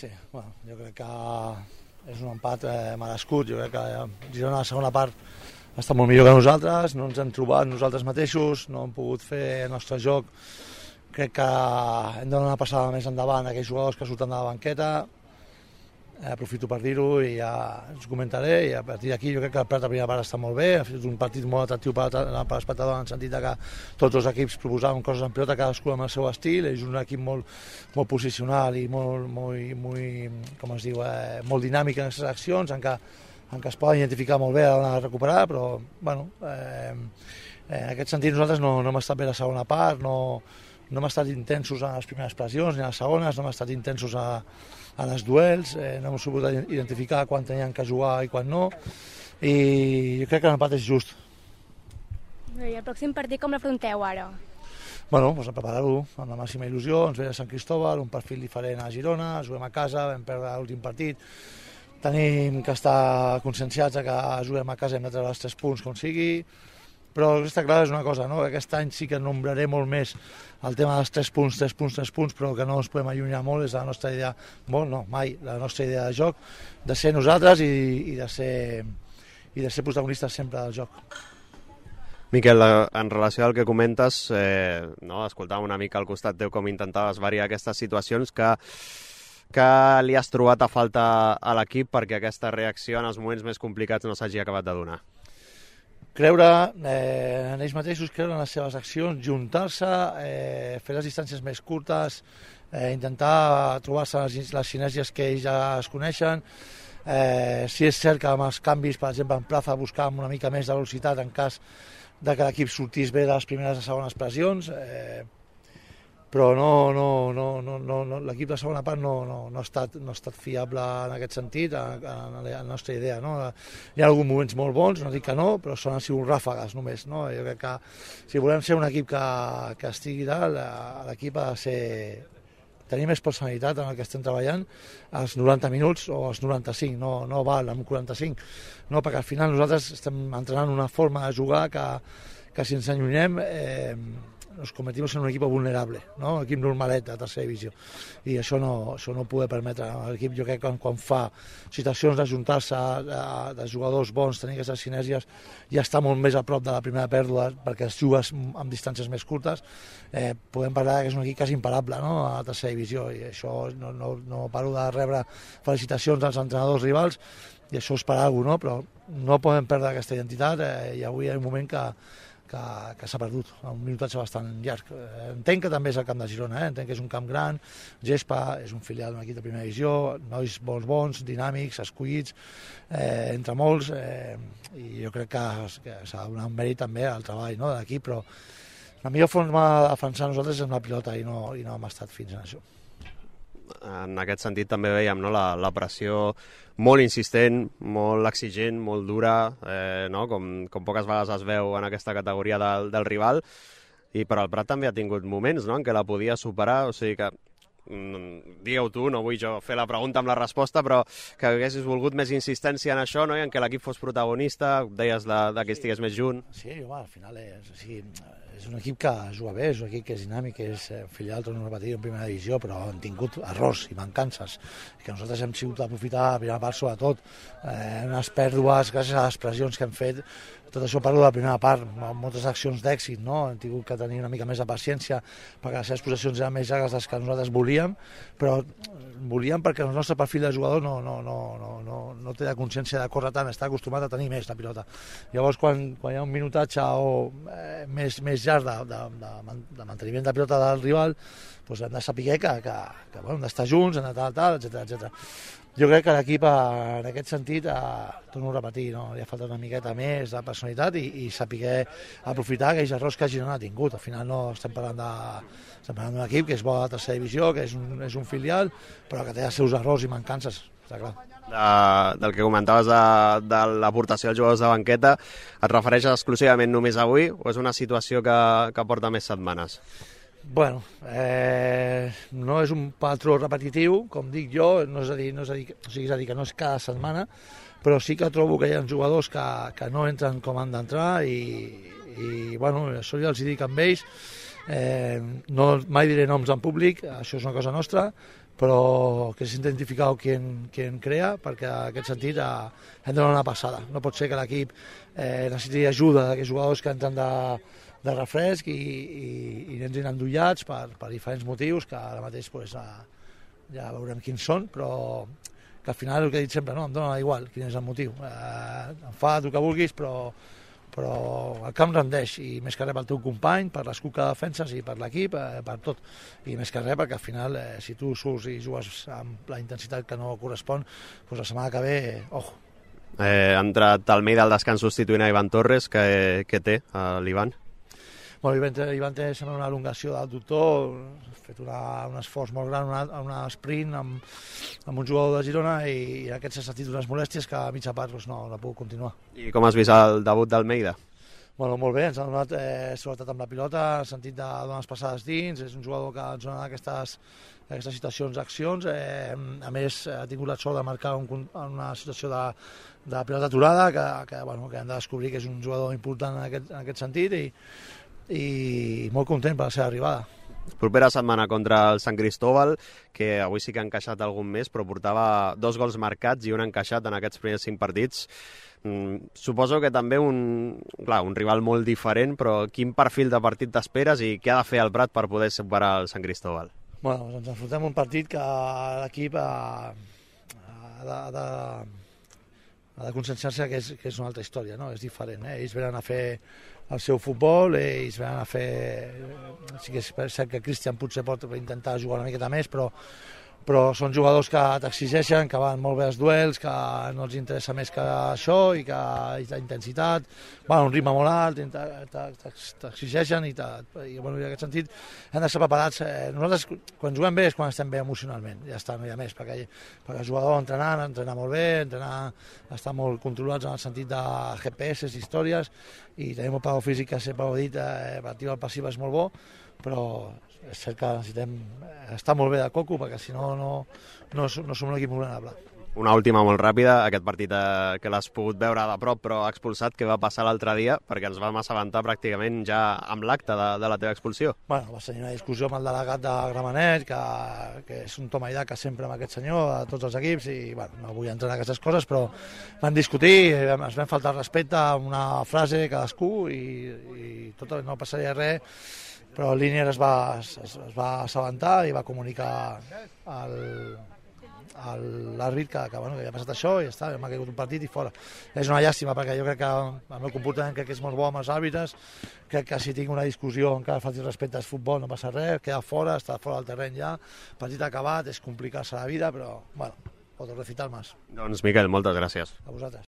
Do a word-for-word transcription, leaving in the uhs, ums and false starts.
Sí, bueno, jo crec que és un empat eh, merescut. Jo crec que Girona a la segona part està molt millor que nosaltres, no ens hem trobat nosaltres mateixos, no hem pogut fer el nostre joc. Crec que hem de donar una passada més endavant a aquells jugadors que surten de la banqueta. Eh, aprofito per dir-ho i ja ens comentaré, i a partir d'aquí jo crec que el Prat de primera part està molt bé, ha fet un partit molt atractiu per, per l'espectador en el sentit que tots els equips proposaven coses en pilota, cadascú amb el seu estil. És un equip molt, molt posicional i molt, molt, molt, com es diu, eh, molt dinàmic en aquestes accions, en què, en què es poden identificar molt bé a l'hora de recuperar, però bueno, eh, en aquest sentit nosaltres no, no hem estat bé a la segona part, no, no hem estat intensos en les primeres pressions ni a les segones, no hem estat intensos a en els duels, eh, no hem sabut identificar quan tenien que jugar i quan no, i jo crec que l'empat és just. I el pròxim partit com l'afronteu ara? Bueno, doncs a preparar-ho amb la màxima il·lusió. Ens ve de Sant Cristóbal, un perfil diferent a Girona, juguem a casa, vam perdre l'últim partit, tenim que estar conscienciats que juguem a casa i hem de treure els tres punts com sigui, però està clar, és una cosa, no? Aquest any sí que nombraré molt més el tema dels tres punts, tres punts, tres punts, però que no ens podem allunyar molt, és la nostra idea, molt, no, mai, la nostra idea de joc, de ser nosaltres i, i, de, ser, i de ser protagonistes sempre del joc. Miquel, en relació al que comentes, eh, no, escoltàvem una mica al costat teu com intentaves variar aquestes situacions, que, que li has trobat a falta a l'equip perquè aquesta reacció en els moments més complicats no s'hagi acabat de donar? Creure eh, en ells mateixos, creure en les seves accions, juntar-se, eh, fer les distàncies més curtes, eh, intentar trobar-se les, les sinergies que ells ja es coneixen. Eh, si és cert que amb els canvis, per exemple, en plaça buscàvem una mica més de velocitat en cas de que l'equip sortís bé de les primeres i segones pressions, eh, però no, no, no, no, no, no, l'equip de segona part no, no, no, ha estat, no ha estat fiable en aquest sentit, en, en la nostra idea. No? Hi ha alguns moments molt bons, no dic que no, però són han sigut ràfegues només. No? Jo crec que si volem ser un equip que, que estigui dalt, l'equip ha de ser, tenir més personalitat en el que estem treballant als noranta minuts o als noranta-cinc, no, no val amb quaranta-cinc, no? Perquè al final nosaltres estem entrenant una forma de jugar que, que si ens allunyem eh, nos convertimos en un equip vulnerable, no? Un equip normalet de tercera divisió, i això no, això no ho poder permetre. L'equip, jo crec que quan, quan fa situacions d'ajuntar-se de, de jugadors bons, tenir aquestes sinergies, ja està molt més a prop de la primera pèrdua perquè es jugues amb distàncies més curtes. Eh, podem parlar que és un equip quasi imparable, no? A la tercera divisió, i això no, no, no paro de rebre felicitacions dels entrenadors rivals, i això és per alguna cosa, no? Però no podem perdre aquesta identitat, eh, i avui hi ha un moment que que, que s'ha perdut, un minutatge bastant llarg. Entenc que també és el camp de Girona, eh? Entenc que és un camp gran, Gespa és un filial d'un equip de primera divisió, nois bons, bons, dinàmics, escollits, eh, entre molts, eh, i jo crec que, que s'ha de donar un mèrit també al treball, no, de l'equip, però la millor forma de defensar nosaltres és amb la pilota, i no, i no hem estat fins en això. En aquest sentit també veiem, no, la, la pressió molt insistent, molt exigent, molt dura, eh, no? com, com poques vegades es veu en aquesta categoria del, del rival, i però el Prat també ha tingut moments, no?, en què la podia superar, o sigui que mm, digueu tu, no vull jo fer la pregunta amb la resposta, però que haguessis volgut més insistència en això, no?, i en què l'equip fos protagonista, deies de, de que estigués més junt. Sí, home, al final és, o sigui, és un equip que juga bé, és un equip que és dinàmic, que és filial, torno a repetir, en primera divisió, però han tingut errors i mancances, que nosaltres hem sigut aprofitar la primera part, sobretot, eh, unes pèrdues, gràcies a les pressions que hem fet. Tot això parlo de la primera part, amb moltes accions d'èxit, no? Hem tingut que tenir una mica més de paciència perquè les seves possessions eren més llargues des que nosaltres volíem, però volíem perquè el nostre perfil de jugador no, no, no, no, no, no té la consciència de córrer tant, està acostumat a tenir més la pilota. Llavors, quan, quan hi ha un minutatge o eh, més, més llarg de, de, de, de manteniment de pilota del rival, doncs hem de saber que, que, que bueno, hem d'estar junts, hem de tal, tal, etcètera, etcètera. Jo crec que l'equip, en aquest sentit, eh, torno a repetir, no? Li ha faltat una miqueta més de personalitat i, i saber aprofitar aquells errors que Girona ha tingut. Al final no estem parlant de, estem parlant d'un equip que és bo a la tercera divisió, que és un, és un filial, però que té els seus errors i mancances, està clar. De, del que comentaves de, de l'aportació dels jugadors de banqueta, et refereixes exclusivament només avui o és una situació que, que porta més setmanes? Bueno, eh, no és un patró repetitiu, com dic jo, no és a dir, no és a dir, o sigui, és a dir que no és cada setmana, però sí que trobo que hi ha jugadors que, que no entren com han d'entrar i, i bueno, això ja els dic amb ells. Eh, no, mai diré noms en públic, això és una cosa nostra, però que s'ha identificat qui en crea, perquè en aquest sentit eh, hem de donar una passada. No pot ser que l'equip eh, necessiti ajuda d'aquests jugadors que entren de, de refresc i, i, i entrin endollats per, per diferents motius, que ara mateix pues, ja, ja veurem quins són, però que al final el que he dit sempre, no? Em dona igual quin és el motiu. Eh, em fa el que vulguis, però però el camp rendeix, i més que res pel teu company, per l'escut que defenses i per l'equip, eh, per tot. I més que res perquè al final, eh, si tu surts i jugues amb la intensitat que no correspon, doncs la setmana que ve, eh, ojo. Eh, ha entrat Almeida al descans substituint a Ivan Torres, que, que té l'Ivan? Bueno, Ivan, Ivan té sempre una elongació del doctor, ha fet una, un esforç molt gran, una, una sprint amb, amb un jugador de Girona i, i aquest s'ha sentit unes molèsties que a mitja part doncs, no, no puc continuar. I com has vist el debut d'Almeida? Bueno, molt bé, ens ha donat eh, seguretat amb la pilota, el sentit de donar les passades dins, és un jugador que ens dona aquestes, aquestes situacions d'accions, eh, a més ha tingut la sort de marcar un, una situació de, de pilota aturada, que, que, bueno, que hem de descobrir que és un jugador important en aquest, en aquest sentit, i i molt content per la seva arribada. Propera setmana contra el Sant Cristóbal, que avui sí que ha encaixat algun més, però portava dos gols marcats i un encaixat en aquests primers cinc partits. Mm, suposo que també un, clar, un rival molt diferent, però quin perfil de partit t'esperes i què ha de fer el Prat per poder superar el Sant Cristóbal? Bueno, ens enfrontem un partit que l'equip ha, ha de... Ha de ha de conscienciar-se que, és, que és una altra història, no? És diferent, eh? Ells venen a fer el seu futbol, ells venen a fer... Sí que és cert que Cristian potser pot intentar jugar una miqueta més, però, però són jugadors que t'exigeixen, que van molt bé als duels, que no els interessa més que això, i que i la intensitat, van a un ritme molt alt, t'exigeixen, i, i, bueno, i en aquest sentit hem d'estar preparats. Nosaltres, quan juguem bé, és quan estem bé emocionalment, ja està, no hi ha més, perquè, perquè el jugador entrenant, entrenar molt bé, entrenar, estar molt controlats en el sentit de G P S, històries, i tenim un pago físic que sempre ho he dit, eh, l'activa al passiva és molt bo, però és cert que necessitem estar molt bé de coco, perquè si no, no, no, no som un equip vulnerable. Una última molt ràpida, aquest partit eh, que l'has pogut veure de prop però expulsat, què va passar l'altre dia, perquè ens vam assabentar pràcticament ja amb l'acte de, de la teva expulsió. Bueno, va ser una discussió amb el delegat de Gramenet, que, que és un toma i daca sempre amb aquest senyor, a tots els equips, i bueno, no vull entrar en aquestes coses, però van discutir, ens vam faltar respecte a una frase cadascú, i, i tot, no passaria res, però el Línier es va, es, es va assabentar i va comunicar al, a l'àrbit que, que, bueno, que havia passat això i ja està, m'ha caigut un partit i fora. És una llàstima perquè jo crec que el meu comportament crec que és molt bo amb els àrbitres, crec que si tinc una discussió encara falti respecte al futbol no passa res, queda fora, està fora del terreny ja, partit acabat, és complicar-se la vida, però bueno, pot recitar más. Doncs Miquel, moltes gràcies. A vosaltres.